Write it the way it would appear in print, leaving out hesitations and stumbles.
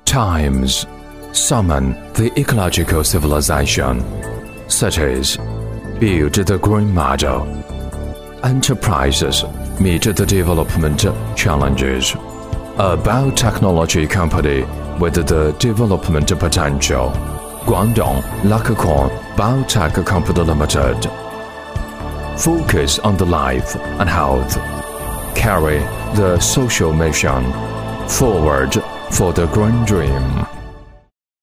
Times summon the ecological civilization. Cities build the green model. Enterprises meet the development challenges. A biotechnology company with the development potential. Guangdong Lacacorn Biotech Company Limited. Focus on the life and health. Carry the social mission forward for the green dream.